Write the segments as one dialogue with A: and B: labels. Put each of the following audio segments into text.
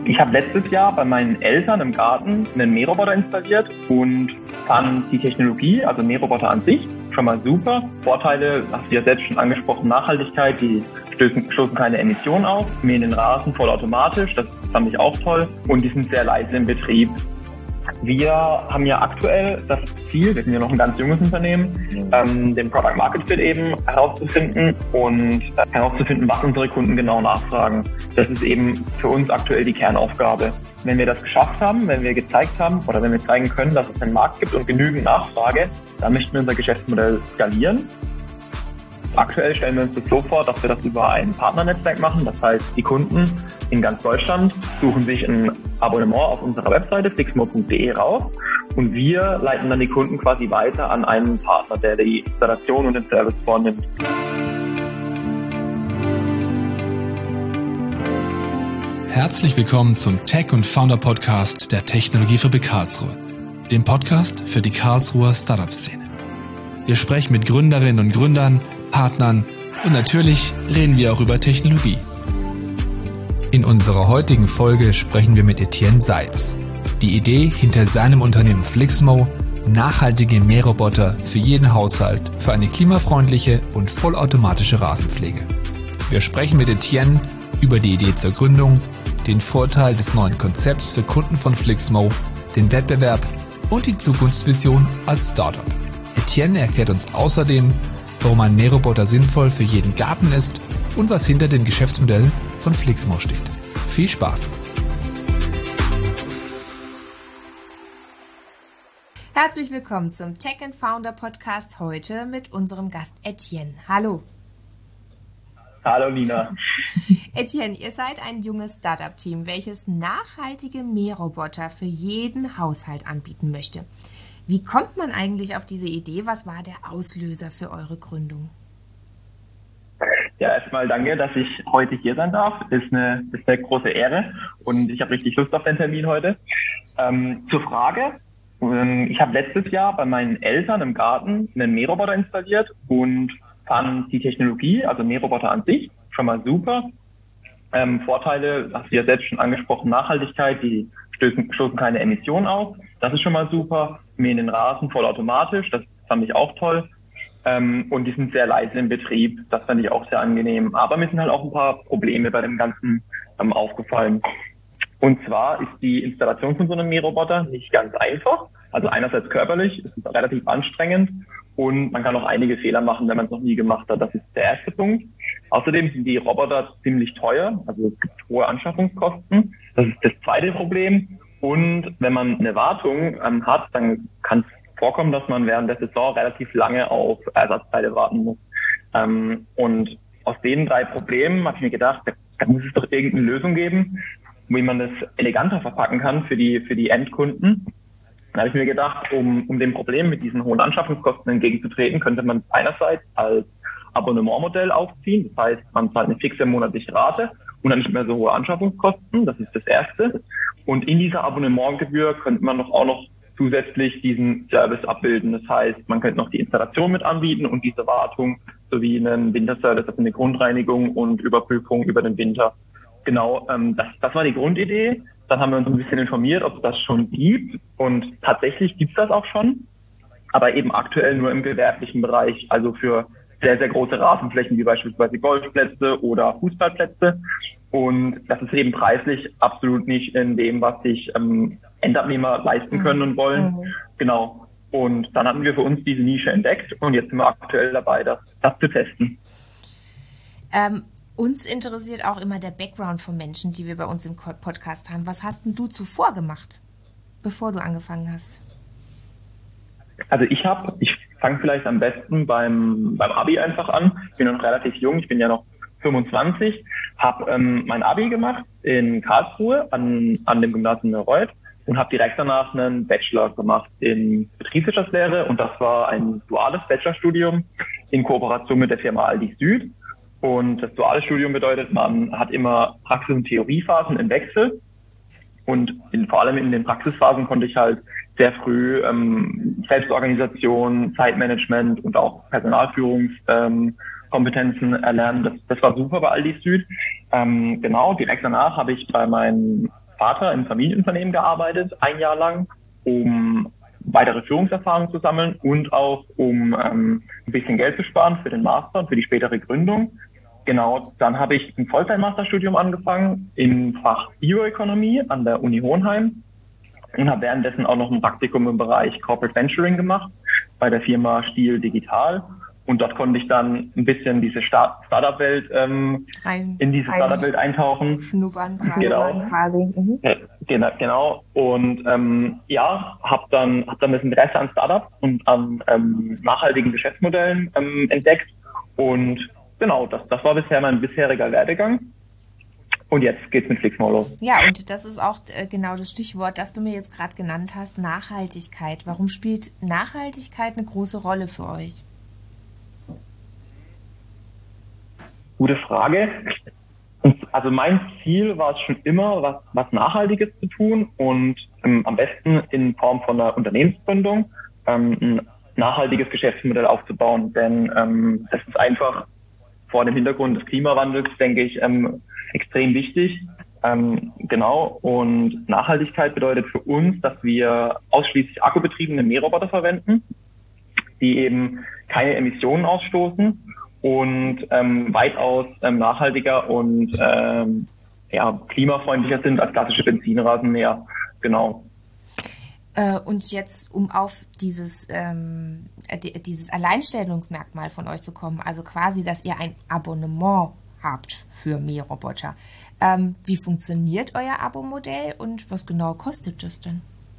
A: Ich habe letztes Jahr bei meinen Eltern im Garten einen Mähroboter installiert und fand die Technologie, also Mähroboter an sich, schon mal super. Vorteile, hast du ja selbst schon angesprochen, Nachhaltigkeit, die stoßen keine Emissionen aus, mähen den Rasen vollautomatisch, das fand ich auch toll und die sind sehr leise im Betrieb. Wir haben ja aktuell das Ziel, wir sind ja noch ein ganz junges Unternehmen, den Product Market Fit eben herauszufinden und herauszufinden, was unsere Kunden genau nachfragen. Das ist eben für uns aktuell die Kernaufgabe. Wenn wir das geschafft haben, wenn wir gezeigt haben oder wenn wir zeigen können, dass es einen Markt gibt und genügend Nachfrage, dann möchten wir unser Geschäftsmodell skalieren. Aktuell stellen wir uns das so vor, dass wir das über ein Partnernetzwerk machen. Das heißt, die Kunden in ganz Deutschland suchen sich ein Abonnement auf unserer Webseite flixmo.de raus und wir leiten dann die Kunden quasi weiter an einen Partner, der die Installation und den Service vornimmt.
B: Herzlich willkommen zum Tech- und Founder-Podcast der Technologiefabrik Karlsruhe, dem Podcast für die Karlsruher Startup-Szene. Wir sprechen mit Gründerinnen und Gründern, Partnern und natürlich reden wir auch über Technologie. In unserer heutigen Folge sprechen wir mit Etienne Seitz. Die Idee hinter seinem Unternehmen Flixmo, nachhaltige Mähroboter für jeden Haushalt für eine klimafreundliche und vollautomatische Rasenpflege. Wir sprechen mit Etienne über die Idee zur Gründung, den Vorteil des neuen Konzepts für Kunden von Flixmo, den Wettbewerb und die Zukunftsvision als Startup. Etienne erklärt uns außerdem, warum ein Mähroboter sinnvoll für jeden Garten ist und was hinter dem Geschäftsmodell von Flixmo steht. Viel Spaß!
C: Herzlich willkommen zum Tech & Founder Podcast heute mit unserem Gast Etienne. Hallo!
A: Hallo Lina!
C: Etienne, ihr seid ein junges Startup-Team, welches nachhaltige Mähroboter für jeden Haushalt anbieten möchte. Wie kommt man eigentlich auf diese Idee? Was war der Auslöser für eure Gründung?
A: Ja, erstmal danke, dass ich heute hier sein darf. Ist eine große Ehre und ich habe richtig Lust auf den Termin heute. Zur Frage. Ich habe letztes Jahr bei meinen Eltern im Garten einen Mähroboter installiert und fand die Technologie, also Mähroboter an sich, schon mal super. Vorteile, hast du ja selbst schon angesprochen, Nachhaltigkeit, die stoßen keine Emissionen aus. Das ist schon mal super. Mähen den Rasen vollautomatisch, das fand ich auch toll. Und die sind sehr leise im Betrieb, das fand ich auch sehr angenehm. Aber mir sind halt auch ein paar Probleme bei dem Ganzen aufgefallen. Und zwar ist die Installation von so einem Mähroboter nicht ganz einfach. Also einerseits körperlich, es ist relativ anstrengend und man kann auch einige Fehler machen, wenn man es noch nie gemacht hat. Das ist der erste Punkt. Außerdem sind die Roboter ziemlich teuer, also es gibt hohe Anschaffungskosten. Das ist das zweite Problem. Und wenn man eine Wartung hat, dann kann es vorkommen, dass man während der Saison relativ lange auf Ersatzteile warten muss. Und aus den drei Problemen habe ich mir gedacht, da muss es doch irgendeine Lösung geben, wie man das eleganter verpacken kann für die Endkunden. Dann habe ich mir gedacht, um dem Problem mit diesen hohen Anschaffungskosten entgegenzutreten, könnte man es einerseits als Abonnementmodell aufziehen. Das heißt, man zahlt eine fixe monatliche Rate und dann nicht mehr so hohe Anschaffungskosten. Das ist das Erste. Und in dieser Abonnementgebühr könnte man auch noch zusätzlich diesen Service abbilden. Das heißt, man könnte noch die Installation mit anbieten und diese Wartung sowie einen Winterservice, also eine Grundreinigung und Überprüfung über den Winter. Genau, das war die Grundidee. Dann haben wir uns ein bisschen informiert, ob es das schon gibt. Und tatsächlich gibt es das auch schon, aber eben aktuell nur im gewerblichen Bereich, also für sehr, sehr große Rasenflächen wie beispielsweise Golfplätze oder Fußballplätze. Und das ist eben preislich absolut nicht in dem, was sich Endabnehmer leisten können und wollen. Genau. Und dann hatten wir für uns diese Nische entdeckt und jetzt sind wir aktuell dabei, das zu testen.
C: Uns interessiert auch immer der Background von Menschen, die wir bei uns im Podcast haben. Was hast denn du zuvor gemacht, bevor du angefangen hast?
A: Also ich fange vielleicht am besten beim Abi einfach an. Ich bin noch relativ jung, ich bin ja noch 25, habe mein Abi gemacht in Karlsruhe an dem Gymnasium Neureuth und habe direkt danach einen Bachelor gemacht in Betriebswirtschaftslehre und das war ein duales Bachelorstudium in Kooperation mit der Firma Aldi Süd. Und das duale Studium bedeutet, man hat immer Praxis- und Theoriephasen im Wechsel. Und vor allem in den Praxisphasen konnte ich halt sehr früh Selbstorganisation, Zeitmanagement und auch Personalführungskompetenzen erlernen. Das war super bei Aldi Süd. Genau, direkt danach habe ich bei meinen Vater im Familienunternehmen gearbeitet, 1 Jahr lang, um weitere Führungserfahrung zu sammeln und auch um ein bisschen Geld zu sparen für den Master und für die spätere Gründung. Genau, dann habe ich ein Vollzeit-Masterstudium angefangen im Fach Bioökonomie an der Uni Hohenheim und habe währenddessen auch noch ein Praktikum im Bereich Corporate Venturing gemacht bei der Firma Stiel Digital. Und dort konnte ich dann ein bisschen diese Startup-Welt Startup-Welt eintauchen.
C: Schnuppern
A: quasi. Genau. Und habe dann das Interesse an Startups und an nachhaltigen Geschäftsmodellen entdeckt. Und genau, das war bisher mein bisheriger Werdegang. Und jetzt geht's mit Flixmore los.
C: Ja, und das ist auch genau das Stichwort, das du mir jetzt gerade genannt hast, Nachhaltigkeit. Warum spielt Nachhaltigkeit eine große Rolle für euch?
A: Gute Frage. Also mein Ziel war es schon immer, was Nachhaltiges zu tun und am besten in Form von einer Unternehmensgründung ein nachhaltiges Geschäftsmodell aufzubauen. Denn das ist einfach vor dem Hintergrund des Klimawandels, denke ich, extrem wichtig. Genau. Und Nachhaltigkeit bedeutet für uns, dass wir ausschließlich akkubetriebene Mähroboter verwenden, die eben keine Emissionen ausstoßen und weitaus nachhaltiger und klimafreundlicher sind als klassische Benzinrasenmäher. Genau.
C: Und jetzt, um auf dieses Alleinstellungsmerkmal von euch zu kommen, also quasi, dass ihr ein Abonnement habt für Mähroboter. Wie funktioniert euer Abo-Modell und was genau kostet das denn?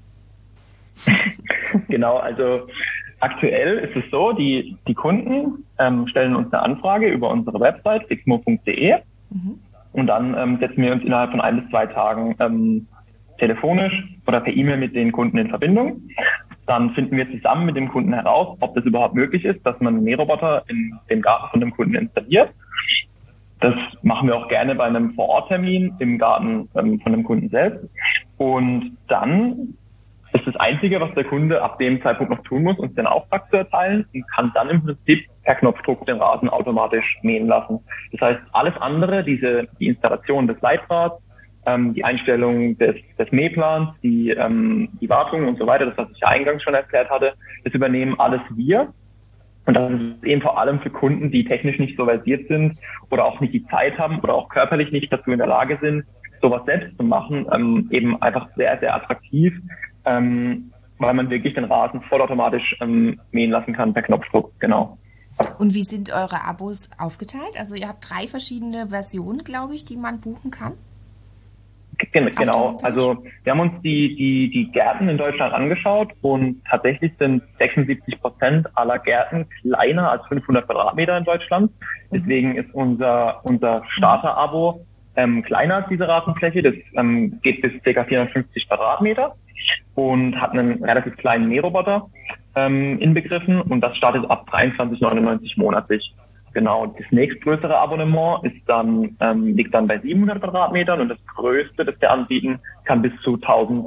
A: Genau, also aktuell ist es so, die Kunden stellen uns eine Anfrage über unsere Website flixmore.de und dann setzen wir uns innerhalb von 1 bis 2 Tagen telefonisch oder per E-Mail mit den Kunden in Verbindung. Dann finden wir zusammen mit dem Kunden heraus, ob das überhaupt möglich ist, dass man einen Mähroboter in dem Garten von dem Kunden installiert. Das machen wir auch gerne bei einem Vor-Ort-Termin im Garten von dem Kunden selbst. Und dann ist das Einzige, was der Kunde ab dem Zeitpunkt noch tun muss, uns den Auftrag zu erteilen und kann dann im Prinzip per Knopfdruck den Rasen automatisch mähen lassen. Das heißt, alles andere, die Installation des Leitrads, die Einstellung des Mähplans, die Wartung und so weiter, das, was ich ja eingangs schon erklärt hatte, das übernehmen alles wir. Und das ist eben vor allem für Kunden, die technisch nicht so versiert sind oder auch nicht die Zeit haben oder auch körperlich nicht dazu in der Lage sind, sowas selbst zu machen, eben einfach sehr, sehr attraktiv, weil man wirklich den Rasen vollautomatisch mähen lassen kann per Knopfdruck, genau.
C: Und wie sind eure Abos aufgeteilt? Also ihr habt 3 verschiedene Versionen, glaube ich, die man buchen kann?
A: Genau, also wir haben uns die Gärten in Deutschland angeschaut und tatsächlich sind 76% aller Gärten kleiner als 500 Quadratmeter in Deutschland. Deswegen ist unser Starter-Abo kleiner als diese Rasenfläche. Das geht bis ca. 450 Quadratmeter und hat einen relativ kleinen Mähroboter inbegriffen und das startet ab 23,99 monatlich. Genau, das nächstgrößere Abonnement liegt dann bei 700 Quadratmetern und das größte, das wir anbieten, kann bis zu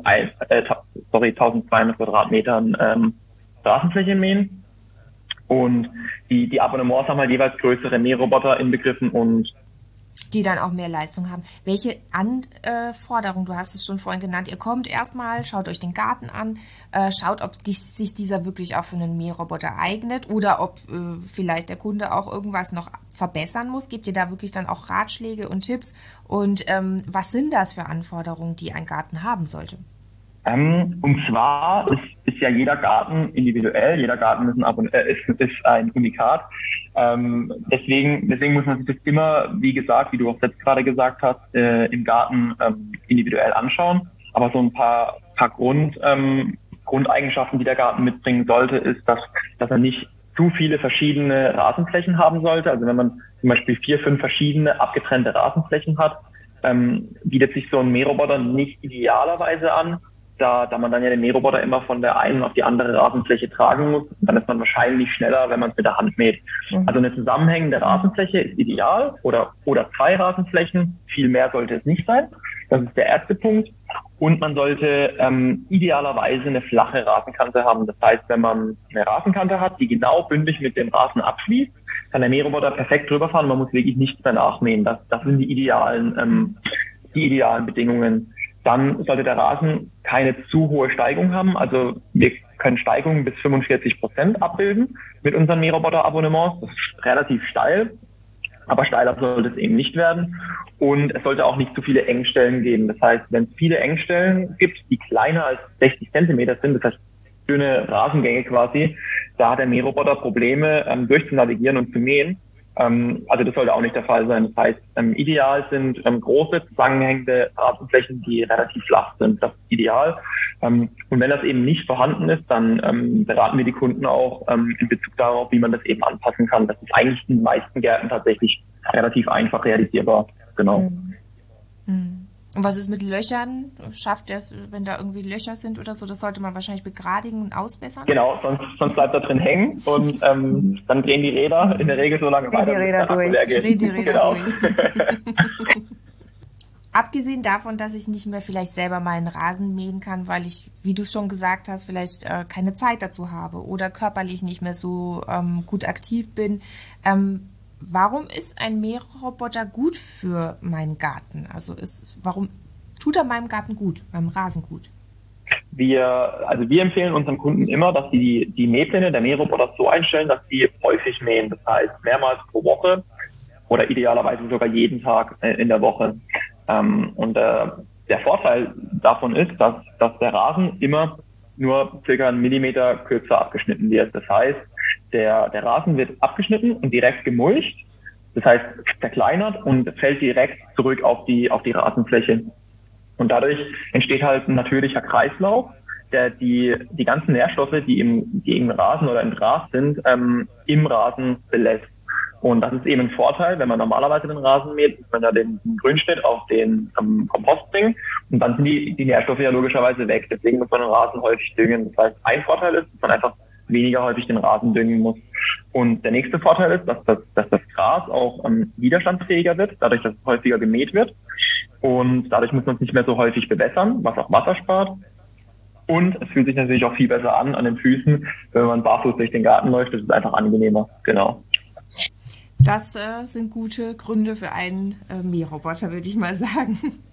A: 1200 Quadratmetern Rasenfläche mähen. Und die Abonnements haben halt jeweils größere Mähroboter inbegriffen und
C: die dann auch mehr Leistung haben. Welche Anforderungen, du hast es schon vorhin genannt, ihr kommt erstmal, schaut euch den Garten an, schaut, ob sich dieser wirklich auch für einen Mähroboter eignet oder ob vielleicht der Kunde auch irgendwas noch verbessern muss. Gebt ihr da wirklich dann auch Ratschläge und Tipps? Und was sind das für Anforderungen, die ein Garten haben sollte?
A: Und zwar ist ja jeder Garten individuell, jeder Garten ist ein Unikat. Deswegen muss man sich das immer, wie gesagt, wie du auch selbst gerade gesagt hast, im Garten individuell anschauen. Aber so ein paar Grundeigenschaften, die der Garten mitbringen sollte, ist, dass er nicht zu viele verschiedene Rasenflächen haben sollte. Also wenn man zum Beispiel 4, 5 verschiedene abgetrennte Rasenflächen hat, bietet sich so ein Mähroboter nicht idealerweise an, da man dann ja den Mähroboter immer von der einen auf die andere Rasenfläche tragen muss. Dann ist man wahrscheinlich schneller, wenn man es mit der Hand mäht. Also eine zusammenhängende Rasenfläche ist ideal oder 2 Rasenflächen. Viel mehr sollte es nicht sein. Das ist der erste Punkt. Und man sollte idealerweise eine flache Rasenkante haben. Das heißt, wenn man eine Rasenkante hat, die genau bündig mit dem Rasen abschließt, kann der Mähroboter perfekt drüber fahren. Man muss wirklich nichts mehr nachmähen. Das sind die idealen Bedingungen. dann sollte der Rasen keine zu hohe Steigung haben. Also wir können Steigungen bis 45% abbilden mit unseren Mähroboter-Abonnements. Das ist relativ steil, aber steiler sollte es eben nicht werden. Und es sollte auch nicht zu viele Engstellen geben. Das heißt, wenn es viele Engstellen gibt, die kleiner als 60 Zentimeter sind, das heißt dünne Rasengänge quasi, da hat der Mähroboter Probleme, durchzunavigieren und zu mähen. Also das sollte auch nicht der Fall sein. Das heißt, ideal sind große, zusammenhängende Rasenflächen, die relativ flach sind. Das ist ideal. Und wenn das eben nicht vorhanden ist, dann beraten wir die Kunden auch in Bezug darauf, wie man das eben anpassen kann. Das ist eigentlich in den meisten Gärten tatsächlich relativ einfach realisierbar. Genau.
C: Und was ist mit Löchern? Schafft er es, wenn da irgendwie Löcher sind oder so? Das sollte man wahrscheinlich begradigen und ausbessern?
A: Genau, sonst bleibt er drin hängen und dann drehen die Räder in der Regel so lange weiter, bis der Akku leer geht.
C: Drehen die Räder durch. Abgesehen davon, dass ich nicht mehr vielleicht selber meinen Rasen mähen kann, weil ich, wie du es schon gesagt hast, vielleicht keine Zeit dazu habe oder körperlich nicht mehr so gut aktiv bin. Warum ist ein Mähroboter gut für meinen Garten? Also warum tut er meinem Garten gut, meinem Rasen gut?
A: Wir empfehlen unseren Kunden immer, dass sie die Mähpläne der Mähroboter so einstellen, dass sie häufig mähen. Das heißt, mehrmals pro Woche oder idealerweise sogar jeden Tag in der Woche. Und der Vorteil davon ist, dass der Rasen immer nur circa 1 Millimeter kürzer abgeschnitten wird. Das heißt, der Rasen wird abgeschnitten und direkt gemulcht. Das heißt, verkleinert und fällt direkt zurück auf die Rasenfläche. Und dadurch entsteht halt ein natürlicher Kreislauf, der die ganzen Nährstoffe, die im Rasen oder im Gras sind, im Rasen belässt. Und das ist eben ein Vorteil, wenn man normalerweise den Rasen mäht, muss man ja den Grünschnitt auf den Kompost bringen und dann sind die Nährstoffe ja logischerweise weg. Deswegen muss man den Rasen häufig düngen. Das heißt, ein Vorteil ist, dass man einfach weniger häufig den Rasen düngen muss. Und der nächste Vorteil ist, dass das Gras auch widerstandsfähiger wird, dadurch, dass es häufiger gemäht wird. Und dadurch muss man es nicht mehr so häufig bewässern, was auch Wasser spart. Und es fühlt sich natürlich auch viel besser an den Füßen, wenn man barfuß durch den Garten läuft. Das ist einfach angenehmer. Genau.
C: Das sind gute Gründe für einen Mähroboter, würde ich mal sagen.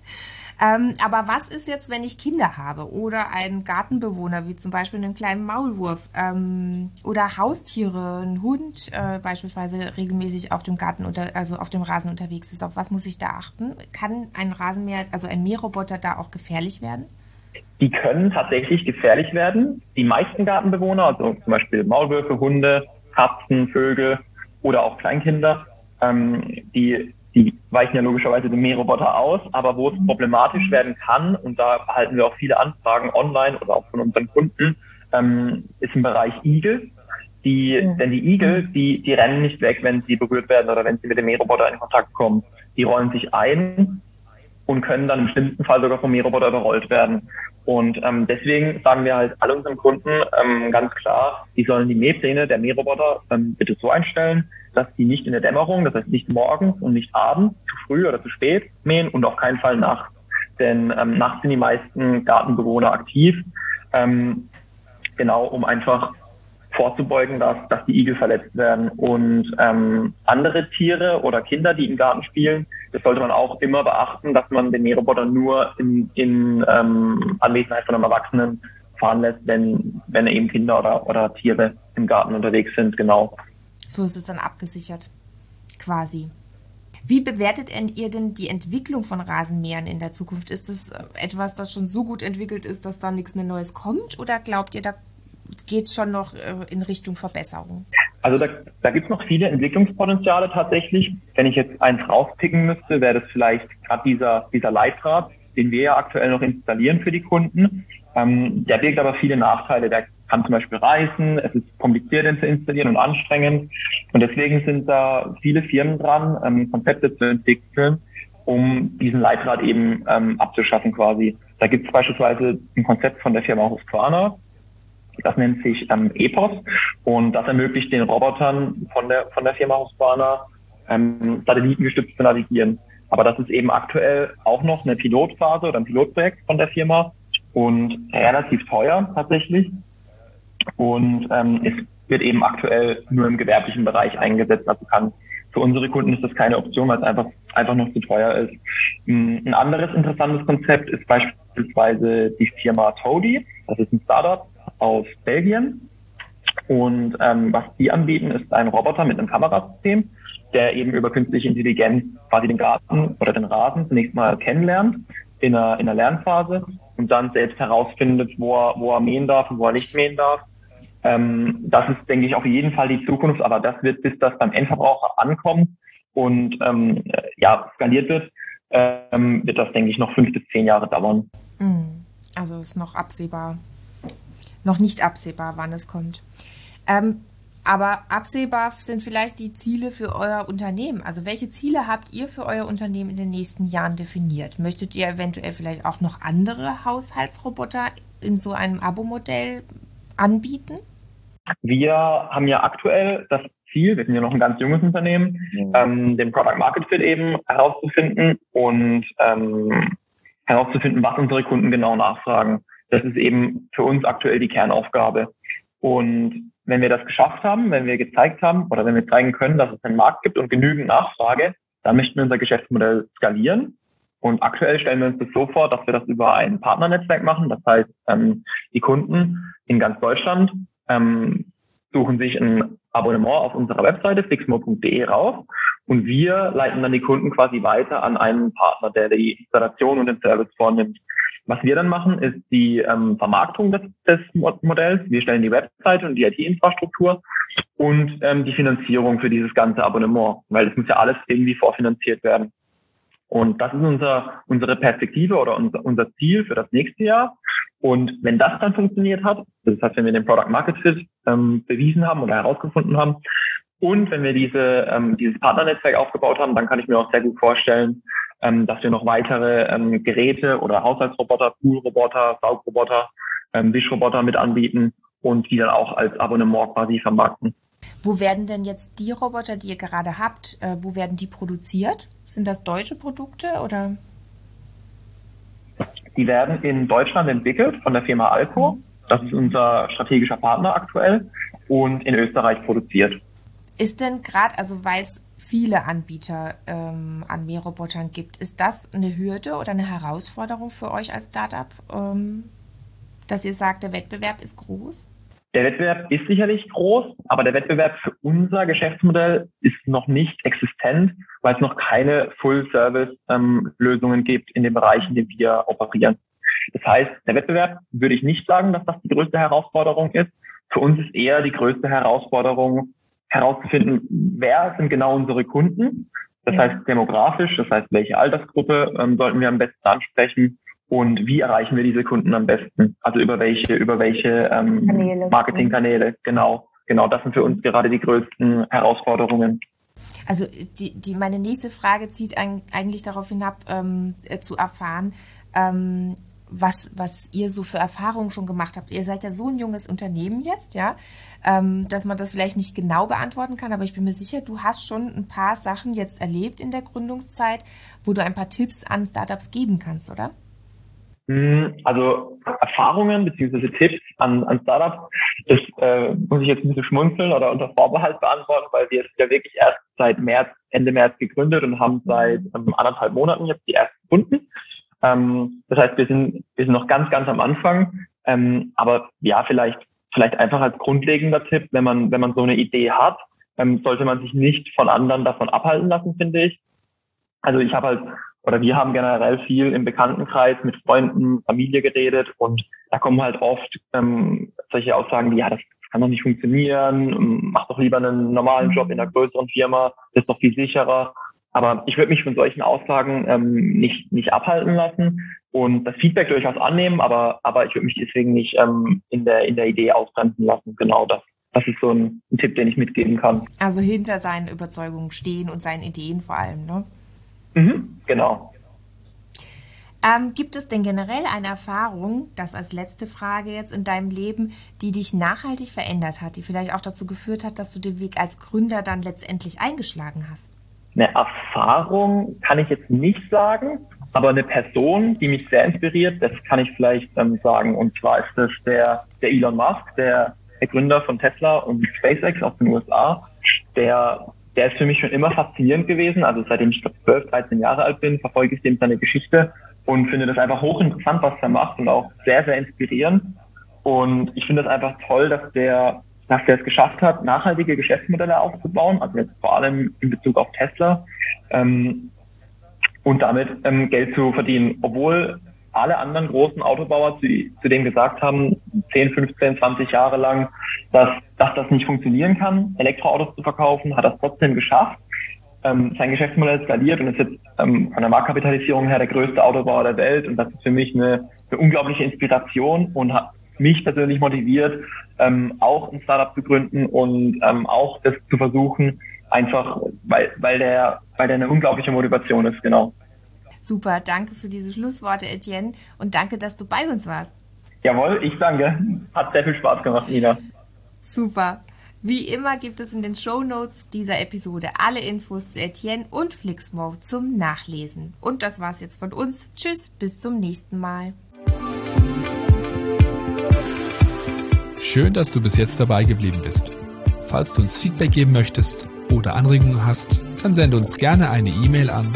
C: Aber was ist jetzt, wenn ich Kinder habe oder einen Gartenbewohner, wie zum Beispiel einen kleinen Maulwurf oder Haustiere, ein Hund beispielsweise regelmäßig auf dem auf dem Rasen unterwegs ist? Auf was muss ich da achten? Kann ein Mähroboter da auch gefährlich werden?
A: Die können tatsächlich gefährlich werden. Die meisten Gartenbewohner, also zum Beispiel Maulwürfe, Hunde, Katzen, Vögel oder auch Kleinkinder, die weichen ja logischerweise den Mähroboter aus, aber wo es problematisch werden kann, und da erhalten wir auch viele Anfragen online oder auch von unseren Kunden, ist im Bereich Igel. Denn die Igel, die rennen nicht weg, wenn sie berührt werden oder wenn sie mit dem Mähroboter in Kontakt kommen. Die rollen sich ein und können dann im schlimmsten Fall sogar vom Mähroboter überrollt werden. Und deswegen sagen wir halt all unseren Kunden ganz klar, die sollen die Mähpläne der Mähroboter bitte so einstellen, dass die nicht in der Dämmerung, das heißt nicht morgens und nicht abends, zu früh oder zu spät mähen und auf keinen Fall nachts. Denn nachts sind die meisten Gartenbewohner aktiv, genau um einfach vorzubeugen, dass die Igel verletzt werden. Und andere Tiere oder Kinder, die im Garten spielen, das sollte man auch immer beachten, dass man den Mähroboter nur in Anwesenheit von einem Erwachsenen fahren lässt, wenn eben Kinder oder Tiere im Garten unterwegs sind, genau.
C: So ist es dann abgesichert, quasi. Wie bewertet ihr denn die Entwicklung von Rasenmähern in der Zukunft? Ist das etwas, das schon so gut entwickelt ist, dass da nichts mehr Neues kommt? Oder glaubt ihr, da geht es schon noch in Richtung Verbesserung?
A: Also da gibt es noch viele Entwicklungspotenziale tatsächlich. Wenn ich jetzt eins rauspicken müsste, wäre das vielleicht gerade dieser Leitdraht, den wir ja aktuell noch installieren für die Kunden. Der birgt aber viele Nachteile. Der kann zum Beispiel reißen, es ist kompliziert, den zu installieren und anstrengend. Und deswegen sind da viele Firmen dran, Konzepte zu entwickeln, um diesen Leitdraht eben abzuschaffen quasi. Da gibt es beispielsweise ein Konzept von der Firma Husqvarna, das nennt sich EPOS, und das ermöglicht den Robotern von der Firma Husqvarna satellitengestützt zu navigieren. Aber das ist eben aktuell auch noch eine Pilotphase oder ein Pilotprojekt von der Firma und relativ teuer tatsächlich. Und es wird eben aktuell nur im gewerblichen Bereich eingesetzt. Also für unsere Kunden ist das keine Option, weil es einfach noch zu teuer ist. Ein anderes interessantes Konzept ist beispielsweise die Firma Toady. Das ist ein Startup aus Belgien. Und was die anbieten, ist ein Roboter mit einem Kamerasystem, der eben über künstliche Intelligenz quasi den Garten oder den Rasen zunächst mal kennenlernt in einer Lernphase und dann selbst herausfindet, wo er mähen darf und wo er nicht mähen darf. Das ist, denke ich, auf jeden Fall die Zukunft, aber das wird, bis das beim Endverbraucher ankommt und skaliert wird, wird das, denke ich, noch 5 bis 10 Jahre dauern.
C: Also ist noch nicht absehbar, wann es kommt. Aber absehbar sind vielleicht die Ziele für euer Unternehmen. Also welche Ziele habt ihr für euer Unternehmen in den nächsten Jahren definiert? Möchtet ihr eventuell vielleicht auch noch andere Haushaltsroboter in so einem Abo-Modell anbieten?
A: Wir haben ja aktuell das Ziel, wir sind ja noch ein ganz junges Unternehmen, den Product Market Fit eben herauszufinden und herauszufinden, was unsere Kunden genau nachfragen. Das ist eben für uns aktuell die Kernaufgabe. Und wenn wir das geschafft haben, wenn wir gezeigt haben oder wenn wir zeigen können, dass es einen Markt gibt und genügend Nachfrage, dann möchten wir unser Geschäftsmodell skalieren. Und aktuell stellen wir uns das so vor, dass wir das über ein Partnernetzwerk machen. Das heißt, die Kunden in ganz Deutschland suchen sich ein Abonnement auf unserer Webseite fixmo.de raus und wir leiten dann die Kunden quasi weiter an einen Partner, der die Installation und den Service vornimmt. Was wir dann machen, ist die Vermarktung des Modells. Wir stellen die Webseite und die IT-Infrastruktur und die Finanzierung für dieses ganze Abonnement, weil das muss ja alles irgendwie vorfinanziert werden. Und das ist unsere Perspektive oder unser Ziel für das nächste Jahr. Und wenn das dann funktioniert hat, das heißt, wenn wir den Product Market Fit bewiesen haben oder herausgefunden haben und wenn wir dieses Partnernetzwerk aufgebaut haben, dann kann ich mir auch sehr gut vorstellen, dass wir noch weitere Geräte oder Haushaltsroboter, Poolroboter, Saugroboter, Wischroboter mit anbieten und die dann auch als Abonnement quasi vermarkten.
C: Wo werden denn jetzt die Roboter, die ihr gerade habt, wo werden die produziert? Sind das deutsche Produkte oder?
A: Die werden in Deutschland entwickelt von der Firma Alco. Das ist unser strategischer Partner aktuell und in Österreich produziert.
C: Ist denn gerade, also weil es viele Anbieter an Mährobotern gibt, ist das eine Hürde oder eine Herausforderung für euch als Startup, dass ihr sagt, der Wettbewerb ist groß?
A: Der Wettbewerb ist sicherlich groß, aber der Wettbewerb für unser Geschäftsmodell ist noch nicht existent, weil es noch keine Full-Service-Lösungen gibt in den Bereichen, in denen wir operieren. Das heißt, der Wettbewerb würde ich nicht sagen, dass das die größte Herausforderung ist. Für uns ist eher die größte Herausforderung, herauszufinden, wer sind genau unsere Kunden. Das heißt demografisch, das heißt, welche Altersgruppe sollten wir am besten ansprechen und wie erreichen wir diese Kunden am besten? Also über welche Marketingkanäle. Genau, das sind für uns gerade die größten Herausforderungen.
C: Also meine nächste Frage zielt eigentlich darauf hinab, zu erfahren, was ihr so für Erfahrungen schon gemacht habt. Ihr seid ja so ein junges Unternehmen jetzt, ja, dass man das vielleicht nicht genau beantworten kann, aber ich bin mir sicher, du hast schon ein paar Sachen jetzt erlebt in der Gründungszeit, wo du ein paar Tipps an Startups geben kannst, oder?
A: Also Erfahrungen bzw. Tipps an Startups, das muss ich jetzt ein bisschen schmunzeln oder unter Vorbehalt beantworten, weil wir sind ja wirklich erst seit Ende März gegründet und haben seit 1,5 Monaten jetzt die ersten Kunden. Das heißt, wir sind noch ganz, ganz am Anfang. Aber ja, vielleicht einfach als grundlegender Tipp, wenn man so eine Idee hat, sollte man sich nicht von anderen davon abhalten lassen, finde ich. Also wir haben generell viel im Bekanntenkreis mit Freunden, Familie geredet und da kommen halt oft solche Aussagen wie, ja, das kann doch nicht funktionieren, mach doch lieber einen normalen Job in einer größeren Firma, das ist doch viel sicherer. Aber ich würde mich von solchen Aussagen nicht abhalten lassen und das Feedback durchaus annehmen, aber ich würde mich deswegen nicht in der Idee ausbremsen lassen. Genau das. Das ist so ein Tipp, den ich mitgeben kann.
C: Also hinter seinen Überzeugungen stehen und seinen Ideen vor allem, ne?
A: Genau.
C: Gibt es denn generell eine Erfahrung, das als letzte Frage jetzt in deinem Leben, die dich nachhaltig verändert hat, die vielleicht auch dazu geführt hat, dass du den Weg als Gründer dann letztendlich eingeschlagen hast?
A: Eine Erfahrung kann ich jetzt nicht sagen, aber eine Person, die mich sehr inspiriert, das kann ich vielleicht sagen. Und zwar ist das der Elon Musk, der Gründer von Tesla und SpaceX aus den USA. Der ist für mich schon immer faszinierend gewesen. Also seitdem ich 12, 13 Jahre alt bin, verfolge ich dem seine Geschichte und finde das einfach hochinteressant, was er macht und auch sehr, sehr inspirierend. Und ich finde es einfach toll, dass der es geschafft hat, nachhaltige Geschäftsmodelle aufzubauen, also jetzt vor allem in Bezug auf Tesla, und damit Geld zu verdienen, obwohl alle anderen großen Autobauer zu dem gesagt haben, 10, 15, 20 Jahre lang, dass das nicht funktionieren kann, Elektroautos zu verkaufen, hat das trotzdem geschafft. Sein Geschäftsmodell skaliert und ist jetzt von der Marktkapitalisierung her der größte Autobauer der Welt. Und das ist für mich eine unglaubliche Inspiration und hat mich persönlich motiviert, auch ein Startup zu gründen und auch das zu versuchen, einfach weil der eine unglaubliche Motivation ist, genau.
C: Super, danke für diese Schlussworte, Etienne, und danke, dass du bei uns warst.
A: Jawohl, ich danke. Hat sehr viel Spaß gemacht, Nina.
C: Super. Wie immer gibt es in den Shownotes dieser Episode alle Infos zu Etienne und Flixmode zum Nachlesen. Und das war's jetzt von uns. Tschüss, bis zum nächsten Mal.
B: Schön, dass du bis jetzt dabei geblieben bist. Falls du uns Feedback geben möchtest oder Anregungen hast, dann sende uns gerne eine E-Mail an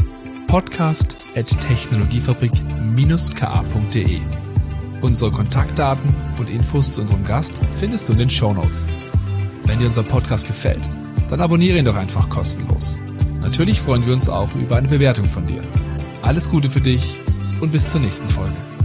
B: podcast@technologiefabrik-ka.de. Unsere Kontaktdaten und Infos zu unserem Gast findest du in den Shownotes. Wenn dir unser Podcast gefällt, dann abonniere ihn doch einfach kostenlos. Natürlich freuen wir uns auch über eine Bewertung von dir. Alles Gute für dich und bis zur nächsten Folge.